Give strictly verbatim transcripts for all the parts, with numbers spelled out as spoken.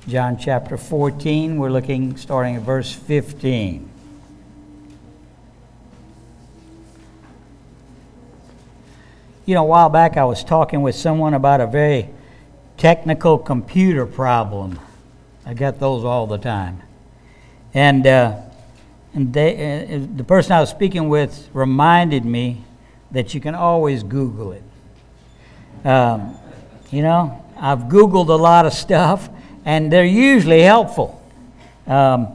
John chapter fourteen, we're looking starting at verse fifteen. You know, a while back I was talking with someone about a very technical computer problem. I get those all the time. And, uh, and they, uh, the person I was speaking with reminded me that you can always Google it. Um, you know, I've Googled a lot of stuff, and they're usually helpful. Um,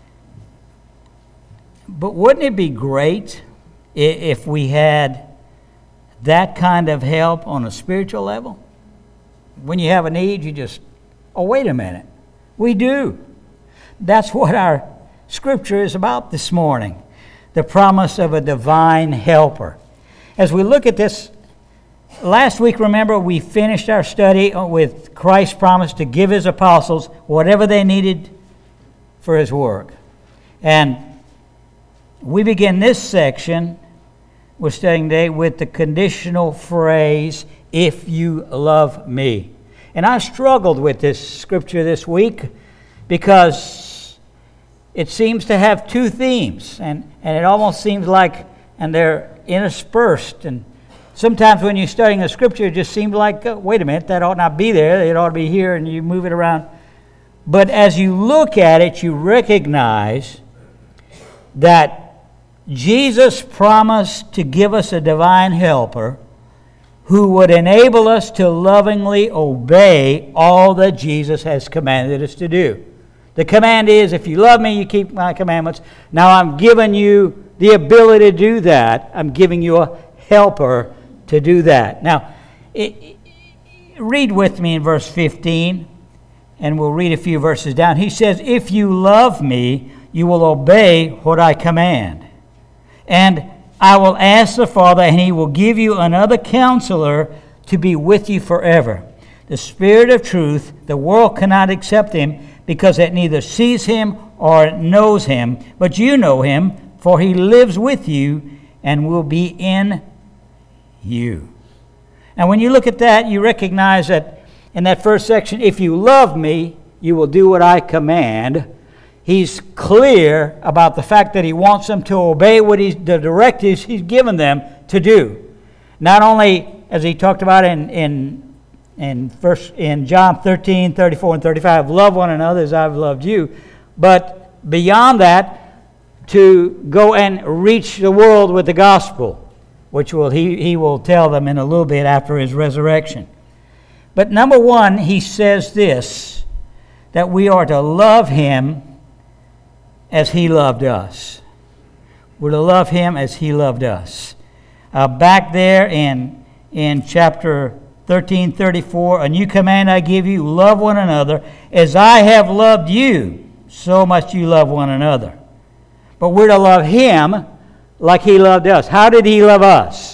but wouldn't it be great if we had that kind of help on a spiritual level? When you have a need, you just, oh, wait a minute. We do. That's what our scripture is about this morning. The promise of a divine helper. As we look at this, last week, remember, we finished our study with Christ's promise to give his apostles whatever they needed for his work. And we begin this section we're studying today with the conditional phrase, if you love me. And I struggled with this scripture this week because it seems to have two themes, and, and it almost seems like, and they're interspersed. And sometimes when you're studying a scripture, it just seems like, uh, wait a minute, that ought not be there. It ought to be here, and you move it around. But as you look at it, you recognize that Jesus promised to give us a divine helper who would enable us to lovingly obey all that Jesus has commanded us to do. The command is, if you love me, you keep my commandments. Now I'm giving you the ability to do that. I'm giving you a helper to do that. Now, it, it, read with me in verse fifteen, and we'll read a few verses down. He says, if you love me, you will obey what I command. And I will ask the Father, and he will give you another counselor to be with you forever. The Spirit of truth, the world cannot accept him because it neither sees him or knows him. But you know him, for he lives with you and will be in you. Now, when you look at that, you recognize that in that first section, if you love me, you will do what I command. He's clear about the fact that he wants them to obey what he's, the directives he's given them to do. Not only, as he talked about in in in, first, in John thirteen, thirty-four, and thirty-five, love one another as I've loved you, but beyond that, to go and reach the world with the gospel, which will he, he will tell them in a little bit after his resurrection. But number one, he says this, that we are to love him as he loved us. We're to love him as he loved us. Uh, back there in, in chapter thirteen, thirty-four, a new command I give you, love one another. As I have loved you, so must you love one another. But we're to love him like he loved us. How did he love us?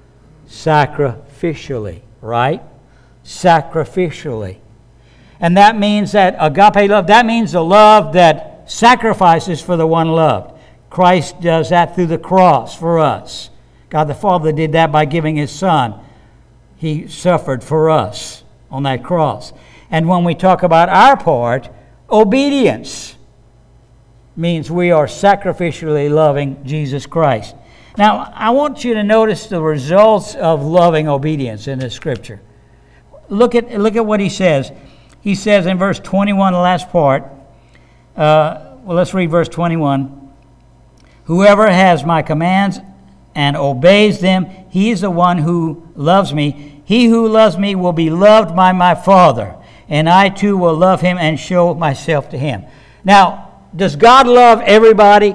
Sacrificially, right? Sacrificially. And that means that agape love, that means the love that sacrifices for the one loved. Christ does that through the cross for us. God the Father did that by giving his Son. He suffered for us on that cross. And when we talk about our part, obedience means we are sacrificially loving Jesus Christ. Now, I want you to notice the results of loving obedience in this scripture. Look at, look at what he says. He says in verse twenty-one, the last part, Uh, well, let's read verse twenty-one. Whoever has my commands and obeys them, he is the one who loves me. He who loves me will be loved by my Father, and I too will love him and show myself to him. Now, does God love everybody?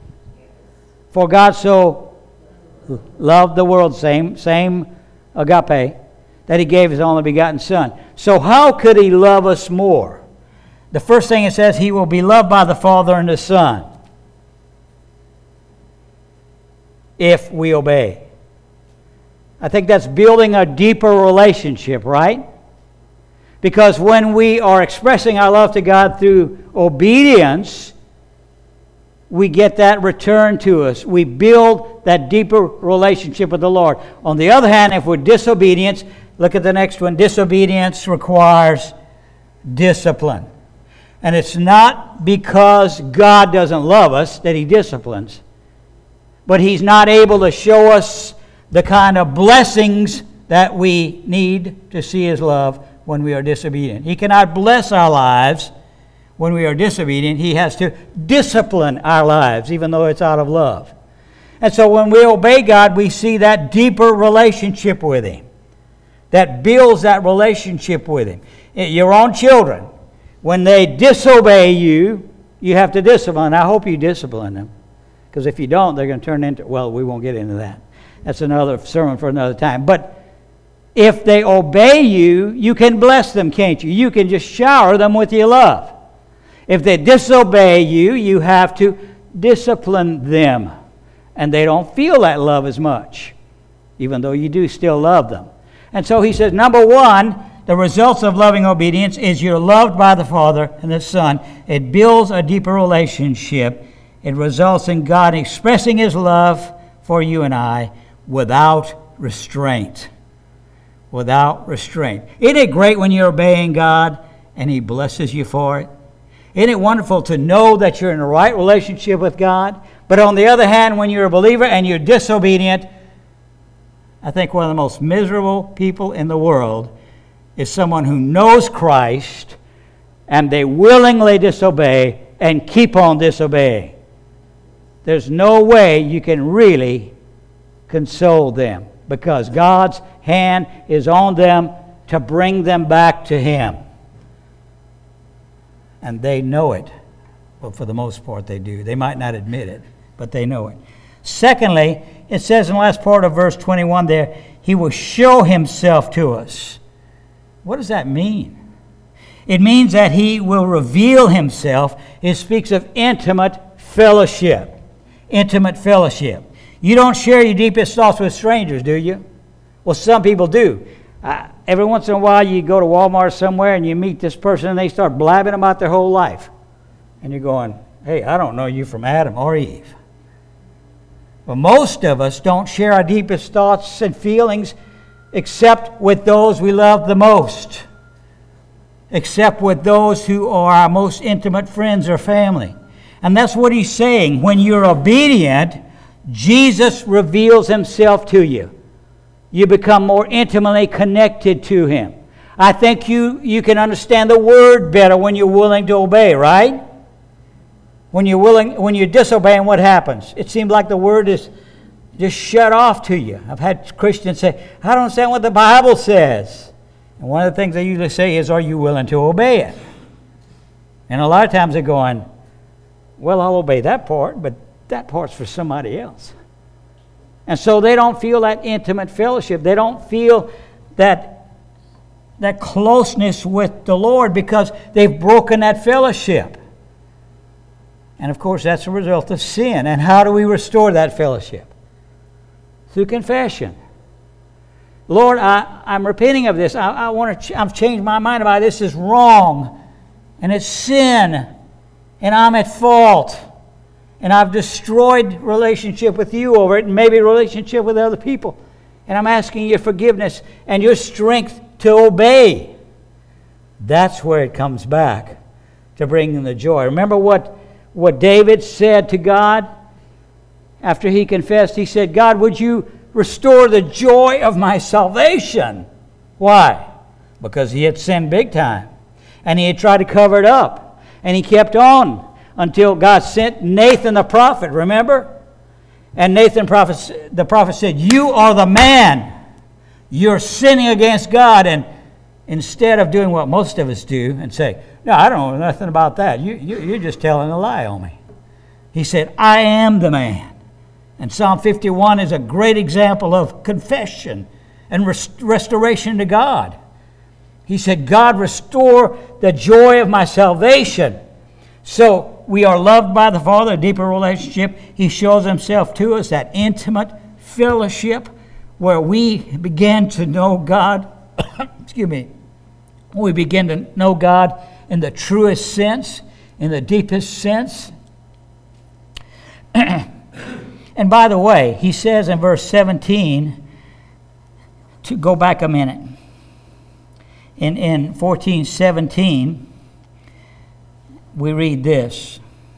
For God so loved the world, same, same agape, that he gave his only begotten Son. So how could he love us more? The first thing it says, he will be loved by the Father and the Son if we obey. I think that's building a deeper relationship, right? Because when we are expressing our love to God through obedience, we get that return to us. We build that deeper relationship with the Lord. On the other hand, if we're disobedient, look at the next one. Disobedience requires discipline. And it's not because God doesn't love us that He disciplines, but He's not able to show us the kind of blessings that we need to see His love when we are disobedient. He cannot bless our lives when we are disobedient. He has to discipline our lives, even though it's out of love. And so when we obey God, we see that deeper relationship with Him that builds that relationship with Him. Your own children, when they disobey you, you have to discipline. I hope you discipline them, because if you don't, they're going to turn into, well, we won't get into that. That's another sermon for another time. But if they obey you, you can bless them, can't you? You can just shower them with your love. If they disobey you, you have to discipline them. And they don't feel that love as much, even though you do still love them. And so he says, number one, the results of loving obedience is you're loved by the Father and the Son. It builds a deeper relationship. It results in God expressing His love for you and I without restraint. Without restraint. Isn't it great when you're obeying God and He blesses you for it? Isn't it wonderful to know that you're in the right relationship with God? But on the other hand, when you're a believer and you're disobedient, I think one of the most miserable people in the world is someone who knows Christ and they willingly disobey and keep on disobeying. There's no way you can really console them, because God's hand is on them to bring them back to Him. And they know it. Well, for the most part they do. They might not admit it, but they know it. Secondly, it says in the last part of verse twenty-one there, He will show Himself to us. What does that mean? It means that He will reveal Himself. It speaks of intimate fellowship. Intimate fellowship. You don't share your deepest thoughts with strangers, do you? Well, some people do. Uh, every once in a while you go to Walmart somewhere and you meet this person and they start blabbing about their whole life. And you're going, hey, I don't know you from Adam or Eve. But most of us don't share our deepest thoughts and feelings except with those we love the most. Except with those who are our most intimate friends or family. And that's what he's saying. When you're obedient, Jesus reveals Himself to you. You become more intimately connected to Him. I think you, you can understand the Word better when you're willing to obey, right? When you're willing, when you're disobeying, what happens? It seems like the Word is just shut off to you. I've had Christians say, I don't understand what the Bible says. And one of the things they usually say is, are you willing to obey it? And a lot of times they're going, well, I'll obey that part, but that part's for somebody else. And so they don't feel that intimate fellowship. They don't feel that, that closeness with the Lord because they've broken that fellowship. And of course, that's a result of sin. And how do we restore that fellowship? Through confession. Lord, I, I'm repenting of this. I, I want to. Ch- I've changed my mind about this. This is wrong, and it's sin, and I'm at fault, and I've destroyed relationship with you over it, and maybe relationship with other people. And I'm asking your forgiveness and your strength to obey. That's where it comes back to bringing the joy. Remember what, what David said to God after he confessed? He said, God, would you restore the joy of my salvation? Why? Because he had sinned big time. And he had tried to cover it up. And he kept on until God sent Nathan the prophet, remember? And Nathan prophet, the prophet said, you are the man. You're sinning against God. And instead of doing what most of us do and say, no, I don't know nothing about that. You, you, you're just telling a lie on me. He said, I am the man. And Psalm fifty-one is a great example of confession and rest- restoration to God. He said, God, restore the joy of my salvation. So we are loved by the Father, a deeper relationship. He shows Himself to us, that intimate fellowship where we begin to know God. Excuse me. We begin to know God in the truest sense, in the deepest sense. And by the way, he says in verse seventeen, to go back a minute, in, in fourteen seventeen, we read this.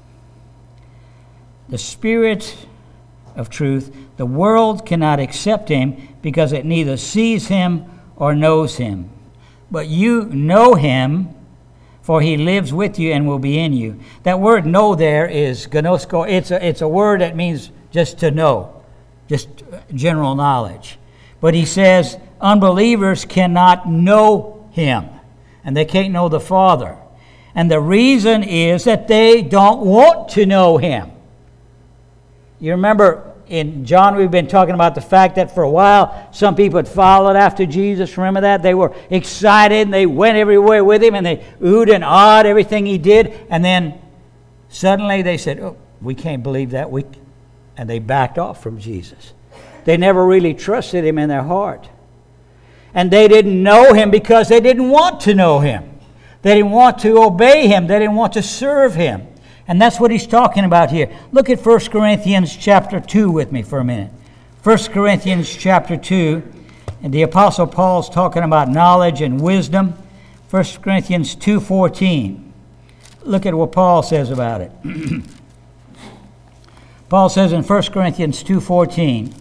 The Spirit of truth, the world cannot accept him because it neither sees him or knows him. But you know him, for he lives with you and will be in you. That word know there is gnosko. It's a, it's a word that means just to know, just general knowledge. But he says unbelievers cannot know him, and they can't know the Father. And the reason is that they don't want to know him. You remember in John, we've been talking about the fact that for a while, some people had followed after Jesus. Remember that? They were excited, and they went everywhere with him, and they oohed and awed everything he did. And then suddenly they said, oh, we can't believe that. We, and they backed off from Jesus. They never really trusted him in their heart. And they didn't know him because they didn't want to know him. They didn't want to obey him. They didn't want to serve him. And that's what he's talking about here. Look at First Corinthians chapter two with me for a minute. First Corinthians chapter two, and the Apostle Paul's talking about knowledge and wisdom. First Corinthians two fourteen. Look at what Paul says about it. Paul says in First Corinthians two fourteen,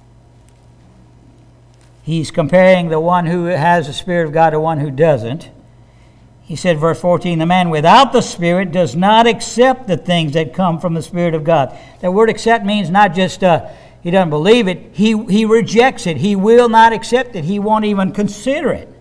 he's comparing the one who has the Spirit of God to one who doesn't. He said, verse fourteen, the man without the Spirit does not accept the things that come from the Spirit of God. That word accept means not just uh, he doesn't believe it, he, he rejects it. He will not accept it. He won't even consider it.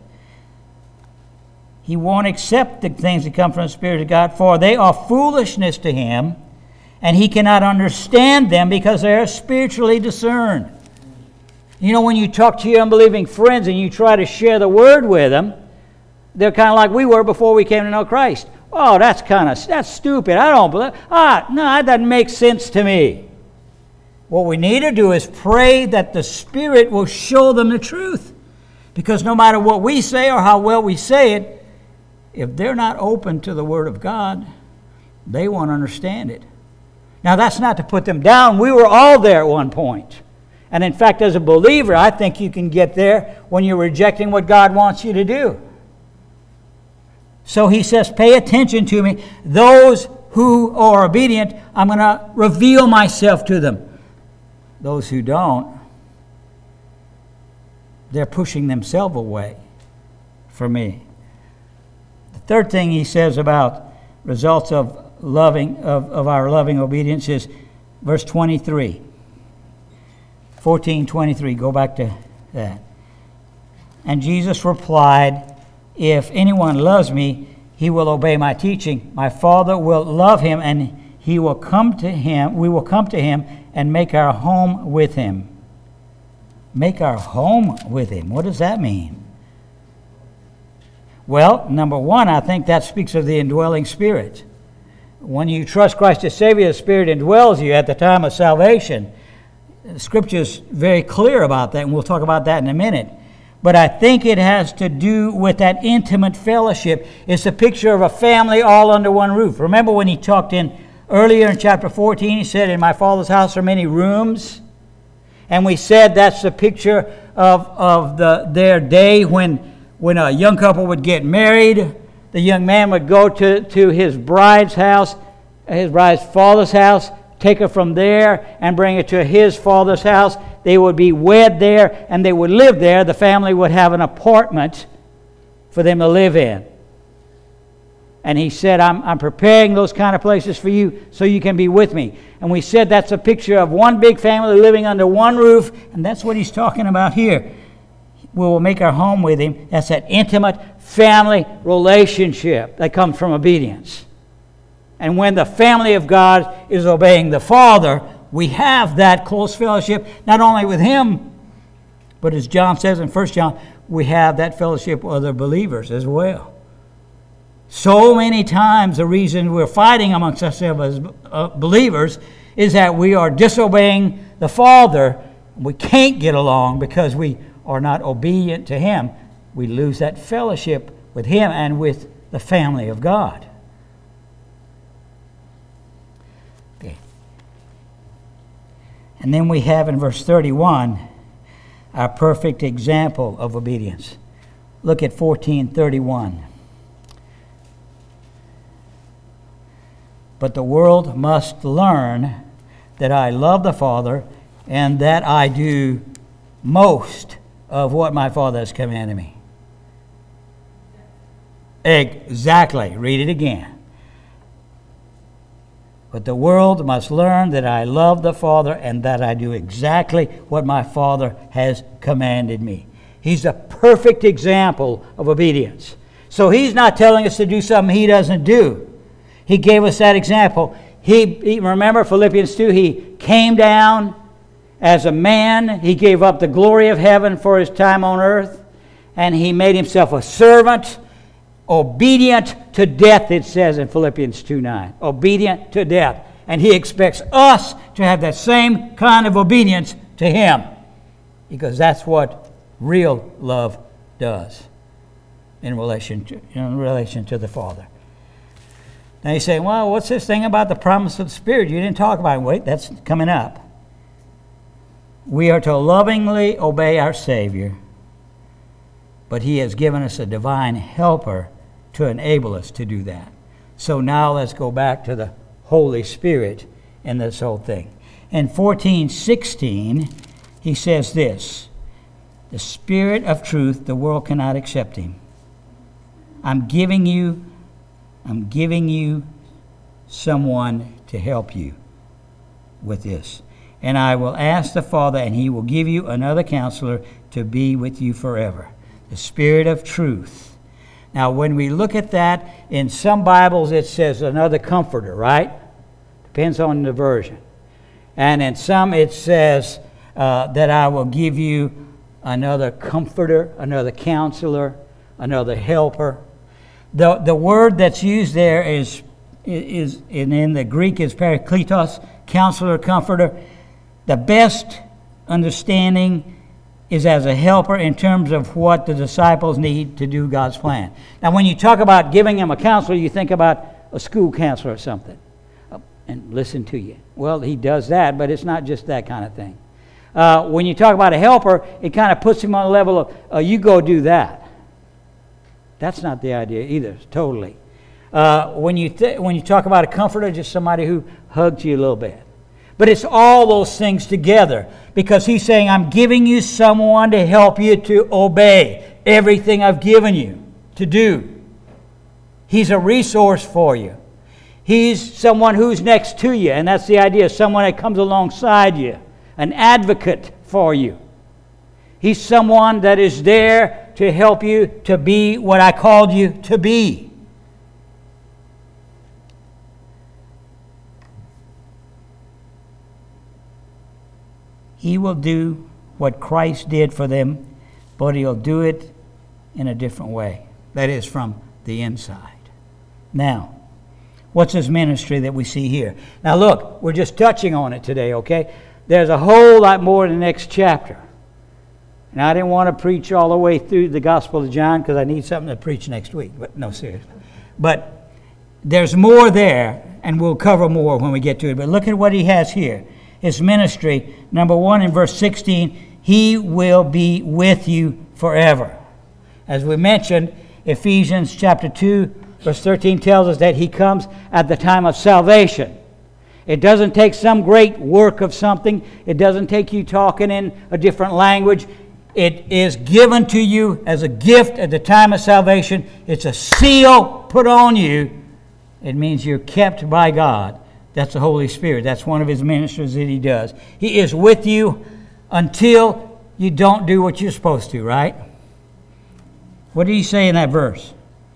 He won't accept the things that come from the Spirit of God, for they are foolishness to him, and he cannot understand them because they are spiritually discerned. You know, when you talk to your unbelieving friends and you try to share the word with them, they're kind of like we were before we came to know Christ. Oh, that's kind of, that's stupid. I don't believe. Ah, no, that doesn't make sense to me. What we need to do is pray that the Spirit will show them the truth. Because no matter what we say or how well we say it, if they're not open to the Word of God, they won't understand it. Now, that's not to put them down. We were all there at one point. And in fact, as a believer, I think you can get there when you're rejecting what God wants you to do. So he says, pay attention to me. Those who are obedient, I'm going to reveal myself to them. Those who don't, they're pushing themselves away from me. The third thing he says about results of loving of, of our loving obedience is verse twenty-three. fourteen twenty-three, go back to that. And Jesus replied, if anyone loves me, he will obey my teaching. My Father will love him, and he will come to him. We will come to him and make our home with him. Make our home with him. What does that mean? Well, number one, I think that speaks of the indwelling Spirit. When you trust Christ as Savior, the Spirit indwells you at the time of salvation. The Scripture is very clear about that, and we'll talk about that in a minute. But I think it has to do with that intimate fellowship. It's a picture of a family all under one roof. Remember when he talked in earlier in chapter fourteen, he said, in my Father's house are many rooms. And we said that's the picture of, of the their day when, when a young couple would get married. The young man would go to, to his bride's house, his bride's father's house, take her from there and bring her to his father's house. They would be wed there, and they would live there. The family would have an apartment for them to live in. And he said, I'm, I'm preparing those kind of places for you so you can be with me. And we said that's a picture of one big family living under one roof, and that's what he's talking about here. We will make our home with him. That's that intimate family relationship that comes from obedience. And when the family of God is obeying the Father, we have that close fellowship, not only with him, but as John says in First John, we have that fellowship with other believers as well. So many times the reason we're fighting amongst ourselves as uh, believers is that we are disobeying the Father. We can't get along because we are not obedient to him. We lose that fellowship with him and with the family of God. And then we have in verse thirty-one our perfect example of obedience. Look at fourteen thirty-one. But the world must learn that I love the Father and that I do most of what my Father has commanded me. Exactly. Read it again. But the world must learn that I love the Father and that I do exactly what my Father has commanded me. He's a perfect example of obedience. So he's not telling us to do something he doesn't do. He gave us that example. He, he remember Philippians two, he came down as a man. He gave up the glory of heaven for his time on earth, and he made himself a servant, obedient to death, it says in Philippians two nine. Obedient to death. And he expects us to have that same kind of obedience to him, because that's what real love does in relation to, in relation to the Father. Now you say, well, what's this thing about the promise of the Spirit? You didn't talk about it. Wait, that's coming up. We are to lovingly obey our Savior, but he has given us a divine helper to enable us to do that. So now let's go back to the Holy Spirit in this whole thing. In fourteen sixteen, he says this, the Spirit of truth, the world cannot accept him. I'm giving you, I'm giving you someone to help you with this. And I will ask the Father, and he will give you another counselor to be with you forever. The Spirit of truth. Now, when we look at that, in some Bibles it says another comforter, right? Depends on the version. And in some it says uh, that I will give you another comforter, another counselor, another helper. The, the word that's used there is, is and in the Greek is parakletos, counselor, comforter. The best understanding is as a helper in terms of what the disciples need to do God's plan. Now, when you talk about giving them a counselor, you think about a school counselor or something. And listen to you. Well, he does that, but it's not just that kind of thing. Uh, when you talk about a helper, it kind of puts him on the level of, uh, you go do that. That's not the idea either, totally. Uh, when you th- when you talk about a comforter, just somebody who hugs you a little bit. But it's all those things together, because he's saying, I'm giving you someone to help you to obey everything I've given you to do. He's a resource for you. He's someone who's next to you, and that's the idea, someone that comes alongside you, an advocate for you. He's someone that is there to help you to be what I called you to be. He will do what Christ did for them, but he'll do it in a different way. That is, from the inside. Now, what's his ministry that we see here? Now look, we're just touching on it today, okay? There's a whole lot more in the next chapter. And I didn't want to preach all the way through the Gospel of John because I need something to preach next week. But no, seriously. But there's more there, and we'll cover more when we get to it. But look at what he has here. His ministry, number one in verse sixteen, he will be with you forever. As we mentioned, Ephesians chapter two, verse thirteen tells us that he comes at the time of salvation. It doesn't take some great work of something. It doesn't take you talking in a different language. It is given to you as a gift at the time of salvation. It's a seal put on you. It means you're kept by God. That's the Holy Spirit. That's one of his ministries that he does. He is with you until you don't do what you're supposed to, right? What did he say in that verse?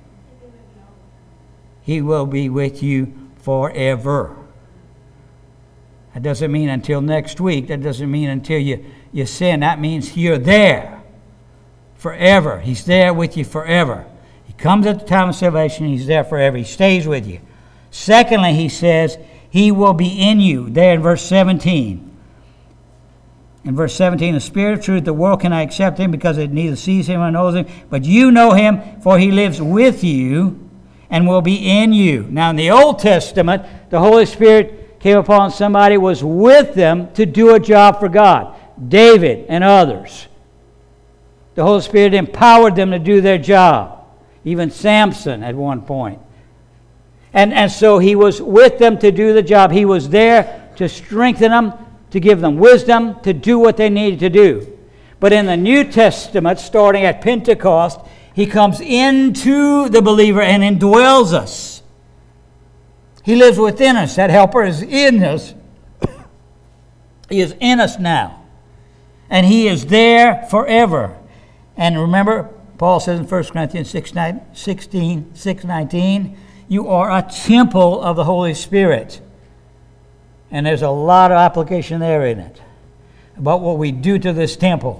He will be with you forever. That doesn't mean until next week. That doesn't mean until you, you sin. That means you're there forever. He's there with you forever. He comes at the time of salvation. He's there forever. He stays with you. Secondly, he says, he will be in you. There in verse seventeen. In verse seventeen, the Spirit of truth, the world cannot accept him because it neither sees him nor knows him. But you know him, for he lives with you and will be in you. Now in the Old Testament, the Holy Spirit came upon somebody, was with them to do a job for God. David and others. The Holy Spirit empowered them to do their job. Even Samson at one point. And, and so he was with them to do the job. He was there to strengthen them, to give them wisdom, to do what they needed to do. But in the New Testament, starting at Pentecost, he comes into the believer and indwells us. He lives within us. That helper is in us. He is in us now. And he is there forever. And remember, Paul says in First Corinthians sixteen, six nineteen, you are a temple of the Holy Spirit. And there's a lot of application there in it about what we do to this temple.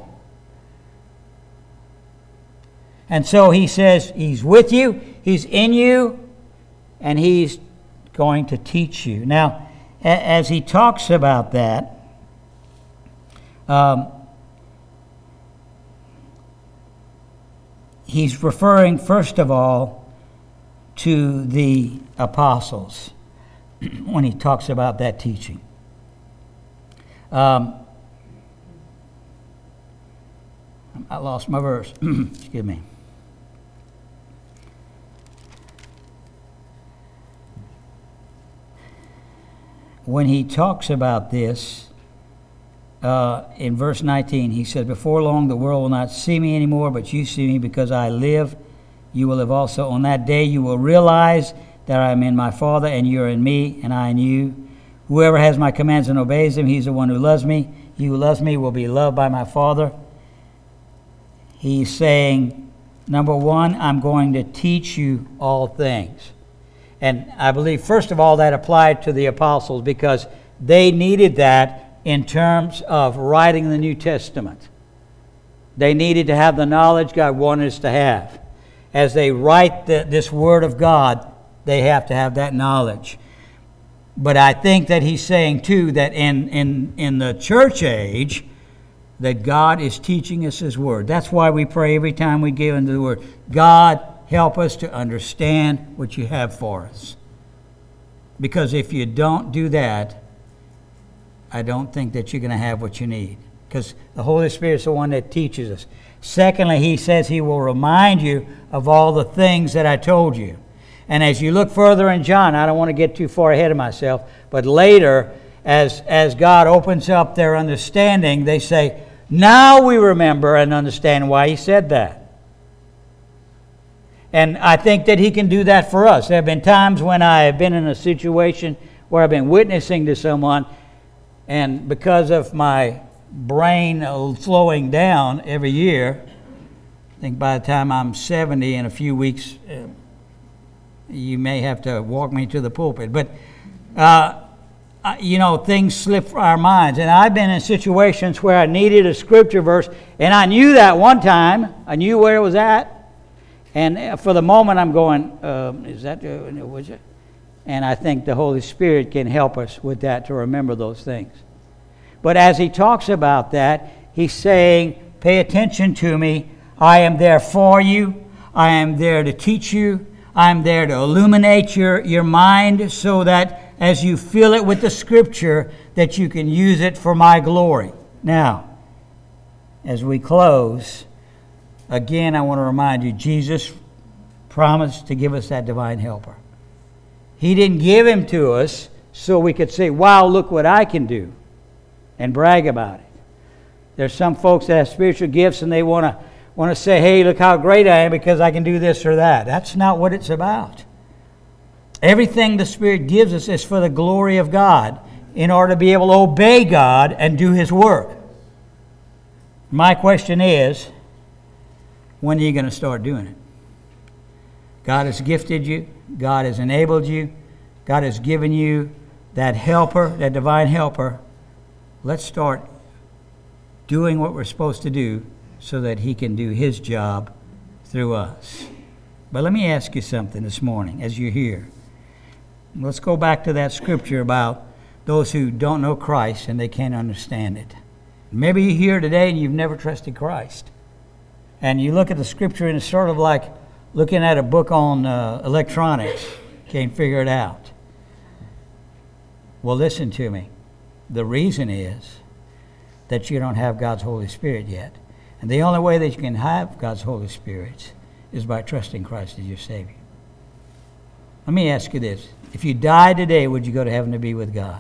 And so he says he's with you, he's in you, and he's going to teach you. Now, as he talks about that, um, he's referring, first of all, to the apostles when he talks about that teaching. Um, I lost my verse. Excuse me. When he talks about this, uh, in verse nineteen, he says, before long the world will not see me anymore, but you see me because I live. You will live also. On that day you will realize that I am in my Father, and you are in me, and I in you. Whoever has my commands and obeys them, he's the one who loves me. He who loves me will be loved by my Father. He's saying, number one, I'm going to teach you all things. And I believe, first of all, that applied to the apostles because they needed that in terms of writing the New Testament. They needed to have the knowledge God wanted us to have. As they write the, this Word of God, they have to have that knowledge. But I think that he's saying, too, that in, in, in the church age, that God is teaching us His Word. That's why we pray every time we give into the Word. God, help us to understand what you have for us. Because if you don't do that, I don't think that you're going to have what you need. Because the Holy Spirit is the one that teaches us. Secondly, he says he will remind you of all the things that I told you. And as you look further in John, I don't want to get too far ahead of myself, but later, as, as God opens up their understanding, they say, now we remember and understand why he said that. And I think that he can do that for us. There have been times when I have been in a situation where I've been witnessing to someone, and because of my brain slowing down every year, I think by the time I'm seventy in a few weeks, uh, you may have to walk me to the pulpit. But, uh, you know, things slip our minds. And I've been in situations where I needed a scripture verse, and I knew that one time. I knew where it was at. And for the moment, I'm going, um, is that, uh, was it? And I think the Holy Spirit can help us with that to remember those things. But as he talks about that, he's saying, pay attention to me. I am there for you. I am there to teach you. I am there to illuminate your, your mind so that as you fill it with the Scripture, that you can use it for my glory. Now, as we close, again, I want to remind you, Jesus promised to give us that divine helper. He didn't give him to us so we could say, wow, look what I can do, and brag about it. There's some folks that have spiritual gifts and they want to want to say, hey, look how great I am because I can do this or that. That's not what it's about. Everything the Spirit gives us is for the glory of God in order to be able to obey God and do His work. My question is, when are you going to start doing it? God has gifted you. God has enabled you. God has given you that helper, that divine helper. Let's start doing what we're supposed to do so that He can do His job through us. But let me ask you something this morning as you're here. Let's go back to that scripture about those who don't know Christ and they can't understand it. Maybe you're here today and you've never trusted Christ. And you look at the scripture and it's sort of like looking at a book on uh, electronics. Can't figure it out. Well, listen to me. The reason is that you don't have God's Holy Spirit yet. And the only way that you can have God's Holy Spirit is by trusting Christ as your Savior. Let me ask you this. If you died today, would you go to heaven to be with God?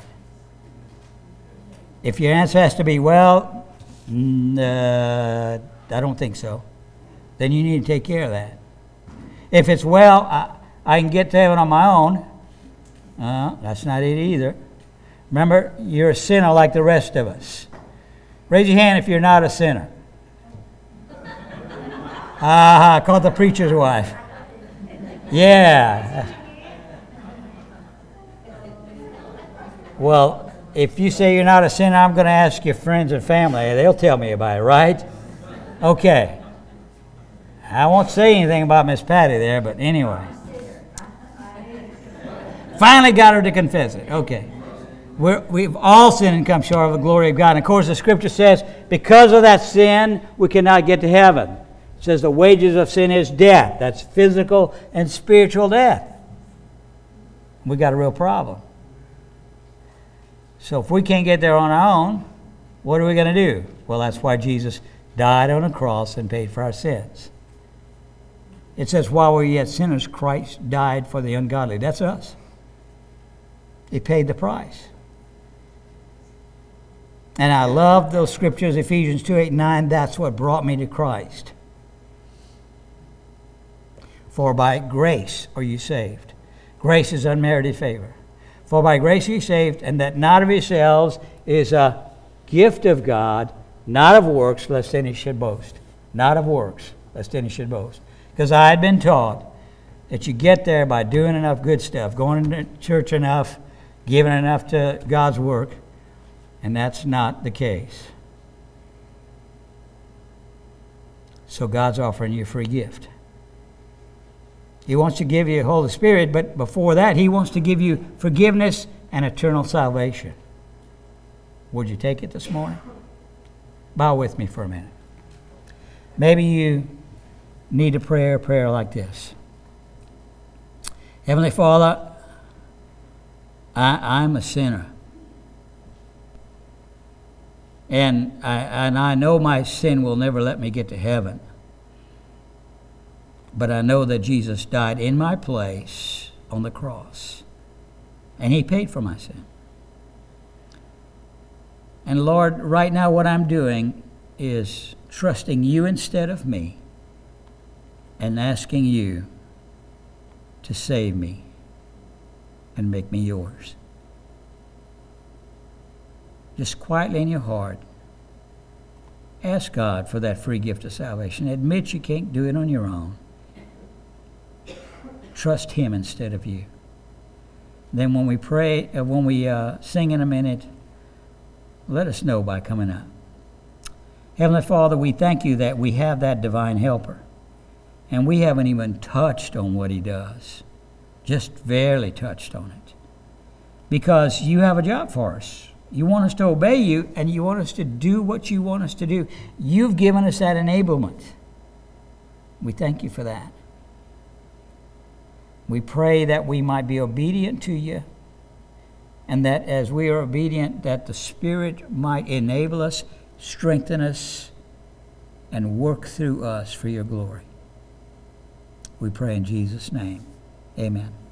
If your answer has to be, well, n- uh, I don't think so, then you need to take care of that. If it's, well, I, I can get to heaven on my own, uh, that's not it either. Remember, you're a sinner like the rest of us. Raise your hand if you're not a sinner. Ah, called the preacher's wife. Yeah. Well, if you say you're not a sinner, I'm going to ask your friends and family. They'll tell me about it, right? Okay. I won't say anything about Miss Patty there, but anyway. Finally got her to confess it. Okay. We're, we've all sinned and come short of the glory of God. And of course, the Scripture says, because of that sin, we cannot get to heaven. It says the wages of sin is death. That's physical and spiritual death. We got a real problem. So if we can't get there on our own, what are we going to do? Well, that's why Jesus died on a cross and paid for our sins. It says, while we were yet sinners, Christ died for the ungodly. That's us. He paid the price. And I love those scriptures, Ephesians two, eight, nine. That's what brought me to Christ. For by grace are you saved. Grace is unmerited favor. For by grace are you saved, and that not of yourselves is a gift of God, not of works, lest any should boast. Not of works, lest any should boast. Because I had been taught that you get there by doing enough good stuff, going to church enough, giving enough to God's work, and that's not the case. So God's offering you a free gift. He wants to give you the Holy Spirit, but before that, He wants to give you forgiveness and eternal salvation. Would you take it this morning? Bow with me for a minute. Maybe you need a prayer, a prayer like this. Heavenly Father, I, I'm a sinner. And I, and I know my sin will never let me get to heaven. But I know that Jesus died in my place on the cross. And He paid for my sin. And Lord, right now what I'm doing is trusting You instead of me and asking You to save me and make me Yours. Just quietly in your heart, ask God for that free gift of salvation. Admit you can't do it on your own. Trust Him instead of you. Then when we pray, uh, when we uh, sing in a minute, let us know by coming up. Heavenly Father, we thank You that we have that divine helper. And we haven't even touched on what He does. Just barely touched on it. Because You have a job for us. You want us to obey You, and You want us to do what You want us to do. You've given us that enablement. We thank You for that. We pray that we might be obedient to You, and that as we are obedient, that the Spirit might enable us, strengthen us, and work through us for Your glory. We pray in Jesus' name. Amen.